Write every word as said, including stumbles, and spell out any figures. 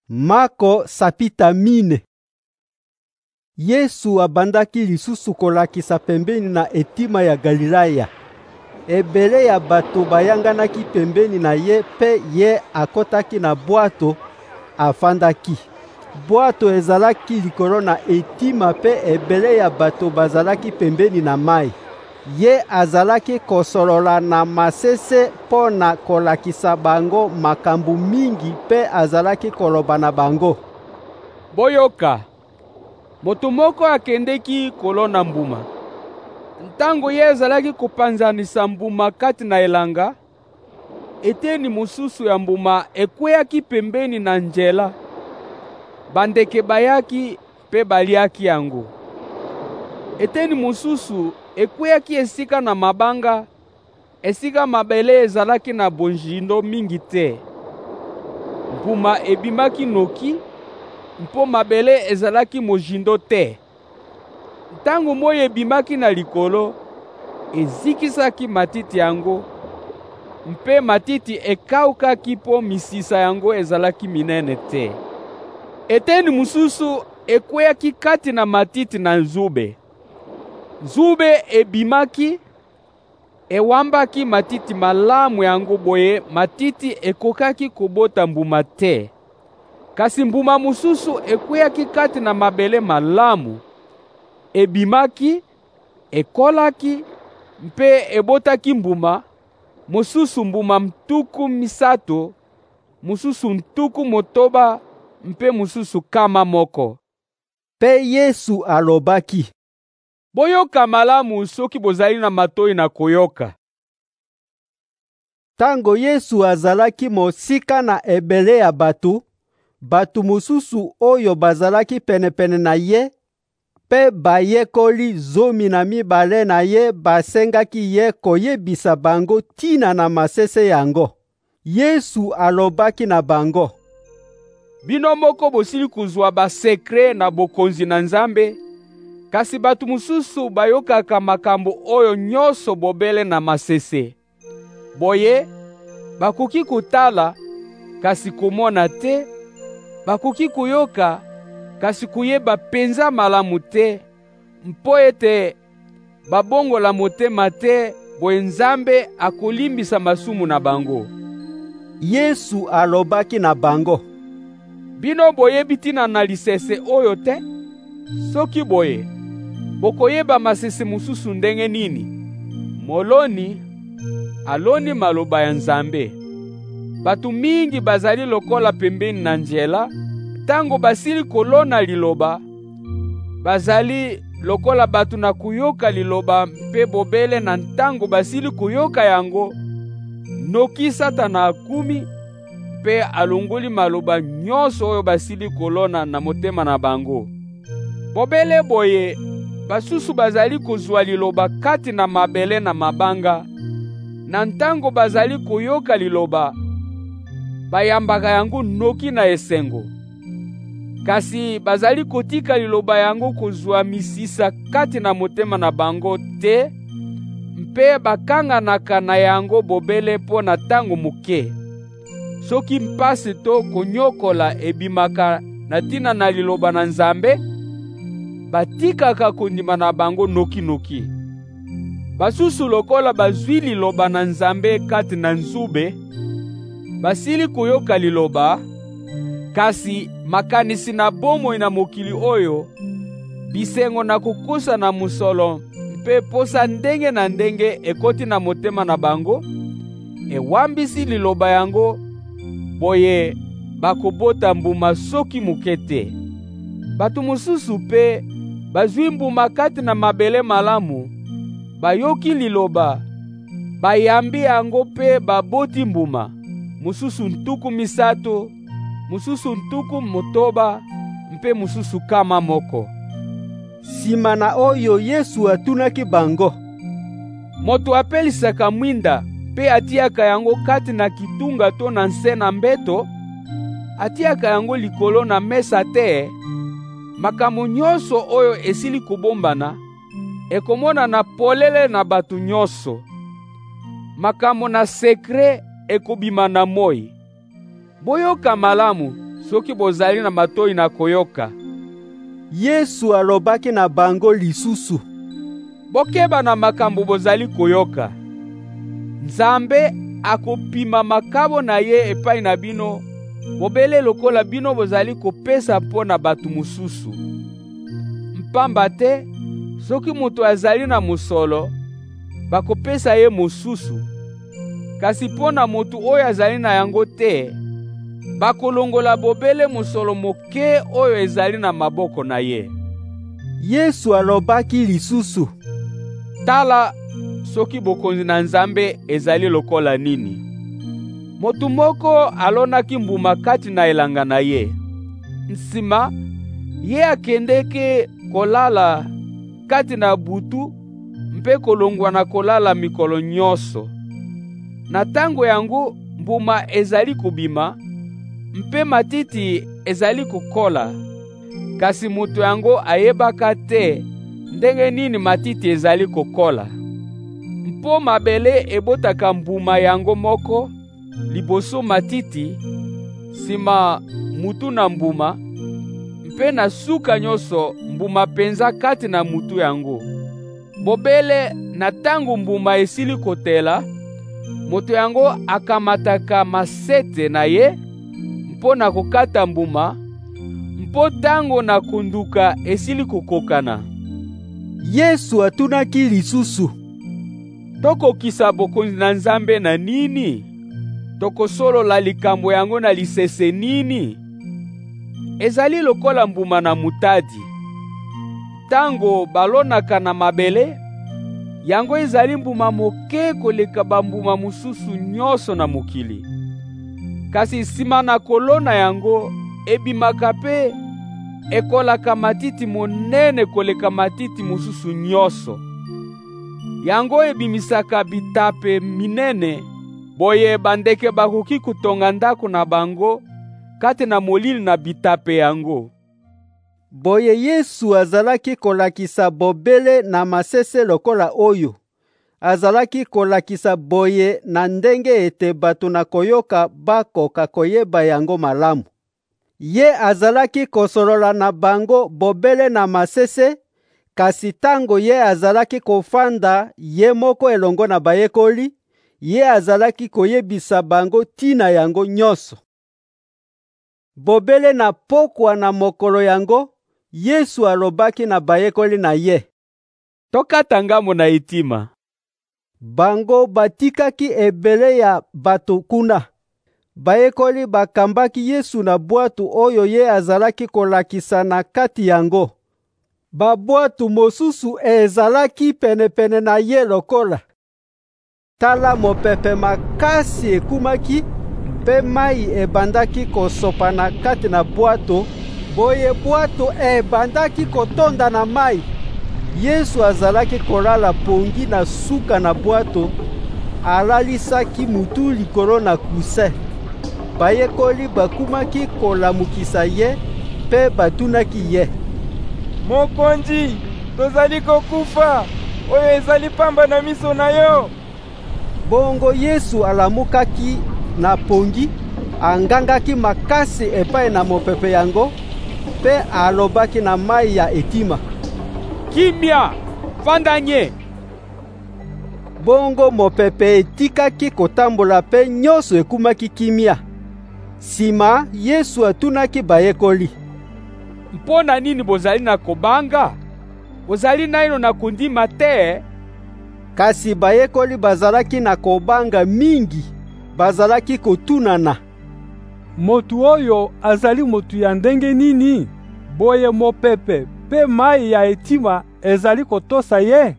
Mako sapita mine. Yesu abandaki lisusu kolakisa pembeni na etima ya Galilaya. Ebele ya bato bayanganaki pembeni na ye pe ye akotaki na bwato afandaki. Bwato ezalaki likolo na etima pe ebele ya bato bazalaki pembeni na mai. Ye azalaki kosolola na masese po na kolakisa bango makambo mingi pe azalaki koloba na bango. Boyoka, moto moko akendeki kolona mbuma. Ntango ye azalaki kopanzanisa mbuma kati na elanga, eteni mosusu ya mbuma ekweyaki pembeni na njela. Bandeke bayaki pe baliaki yango. Eteni mosusu ekweyaki esika na mabanga, esika mabele ezalaki na bonjindo mingi te. Mbuma ebimaki noki, mpo mabele ezalaki mojindo te. Ntango moyi ebimaki na likolo, ezikisaki matiti yango, mpe matiti ekaukaki po misisa yango ezalaki minene te. Eteni mosusu ekweyaki kati na matiti na nzube. Nzube ebimaki, ewambaki matiti malamu yango boye matiti ekokaki kobota mbuma te. Kasi mbuma mosusu ekweyaki kati na mabele malamu. Ebimaki, ekolaki, mpe ebotaki mbuma, mosusu mbuma mtuku misato, mosusu mtuku motoba, mpe mosusu kama moko. Pe Yesu alobaki, boyoka malamu soki bozali na matoi na koyoka. Tango Yesu azalaki mosika na ebele ya batu, batu mosusu oyo bazalaki penepene na ye, pe bayekoli zomi na mibale na ye basengaki ye koyebisa bango tina na masese yango. Yesu alobaki na bango, bino moko bosili kuzwa basekre na bokonzi na Nzambe, kasi batu mosusu bayokaka makambo oyo nyonso bobele na masese. Boye, bakoki kotala, kasi komona te, bakoki kuyoka, kasi kuyeba penza malamu te, mpo ete babongola motema te, boye Nzambe akolimbisa masumu na bango. Yesu alobaki na bango, bino boyebi tina na lisese oyo te? Soki boye, bokoyeba masese mosusu ndenge nini? Moloni aloni maloba ya Nzambe. Batu mingi bazali lokola pembeni na njela, tango basili kolona liloba, bazali lokola batu na kuyoka liloba mpe bobele na ntango basili kuyoka yango, noki Satana akumi, mpe alongoli maloba nyonso oyo basili kolona na motema na bango. Bobele boye, basusu bazali kozwa liloba kati na mabele na mabanga, na ntango bazali koyoka liloba, bayambaka yango noki na esengo. Kasi bazali kotika liloba yango kozwa misisa kati na motema na bango te, mpe bakanganaka na yango bobele po na tango muke. Soki mpasi to konyokola ebimaka na tina na liloba na Nzambe, batikaka kondima na bango noki-noki. Basusu lokola bazwi liloba na Nzambe kati na nzube, basili koyoka liloba, kasi makanisi na bomoi na mokili oyo, bisengo na kukusa na musolo, mpe posa ndenge na ndenge ekoti na motema na bango, ewambisi liloba yango, boye bakobota mbuma soki mukete. Batu mosusu pe bazwi mbuma kati na mabele malamu, bayoki liloba, bayambi yango pe baboti mbuma, mususu ntuku misato, mususu ntuku motoba, mpe mususu kama moko. Sima na oyo Yesu atunaki bango, moto apelisaka mwinda pe atiaka yango kati na kitunga to na nse na mbeto, atiaka yango likolo na mesa te, makambo nyonso oyo esili kobombana, ekomona na polele na batu nyonso. Makambo na sekre ekobima na moi. Boyoka malamu, soki bozali na matoi na koyoka. Yesu alobaki na bango lisusu: Bokeba na makambo bozali koyoka. Nzambe akopima makabo na ye epai na bino, bobele lokola bino bozali kopesa mpo na batu mususu. Mpamba te, soki mutu azali na musolo, bakopesa ye mususu. Kasi mpo na mutu oyo azali na yango te, bakolongola bobele musolo moke oyo ezali na maboko na ye. Yesu alobaki lisusu: Tala soki bokonzi na Nzambe ezali lokola nini. Motu moko alonaki mbuma kati na elanga na ye. Nsima, ye akendeke kolala kati na butu mpe kolongwa na kolala mikolo nyonso. Na tango yango mbuma ezali kubima, mpe matiti ezali kukola. Kasi mutu yango ayebaka te ndenge nini matiti ezali kokola. Mpo mabele ebotaka mbuma yango moko, liboso matiti, sima mutu na mbuma, mpe na suka nyonso mbuma penza kati na mutu yango. Bobele na tango mbuma esili kotela, mutu yango akamataka masete na ye, mpo na kokata mbuma, mpo tango na kunduka esili kokokana. Yesu atunaki lisusu: Tokokisa bokonzi na Nzambe na nini? Tokosolola likambo yango na lisese nini? Ezali lokola mbuma na mutadi. Tango balonaka na mabele, yango ezali mbuma moke koleka bambuma mususu nyonso na mokili. Kasi sima na kolona yango, ebimaka pe ekolaka matiti monene koleka matiti mususu nyonso. Yango ebimisaka bitape minene, boye bandeke bakoki kutonga ndako na bango kati na molili na bitape yango. Boye Yesu azalaki kolakisa bobele na masese lokola oyo. Azalaki kolakisa boye na ndenge ete bato na koyoka bakoka koyeba yango malamu. Ye azalaki kosolola na bango bobele na masese, kasi tango ye azalaki kofanda ye moko elongo na bayekoli, ye azalaki koyebisa bango tina yango nyonso. Bobele na pokwa na mokolo yango, Yesu alobaki na bayekoli na ye: Tokata ngambo na etima. Bango batikaki ebele ya bato kuna. Bayekoli bakambaki Yesu na bwatu oyo ye azalaki kolakisa na kati yango. Babwatu mosusu ezalaki penepene na ye lokola. Tala mopepe makasi ekumaki, mpe mai ebandaki kosopa na kati na bwato, boye bwato ebandaki kotonda na mai. Yesu azalaki kolala pongi na suka na bwato, alalisaki mutu likolo na kuse. Bayekoli bakumaki kolamukisa ye, pe batunaki ye: Mokonzi, tozali kokufa, oyo ezali pamba na miso na yo. Bongo Yesu alamukaki na pongi, angangaki makasi epai na mopepe yango, pe alobaki na mai ya etima: Kimia, fanda nye. Bongo mopepe etikaki kotambola pe nyonso ekumaki kimia. Sima Yesu atunaki bayekoli: Mpona nini bozali na kobanga? Bozali naino na kundima te? Kasi bayekoli bazalaki na kobanga mingi, bazalaki kotunana: Motu oyo azali motu ya ndenge nini? Boye mopepe pe mai ya etima ezali kotosa ye?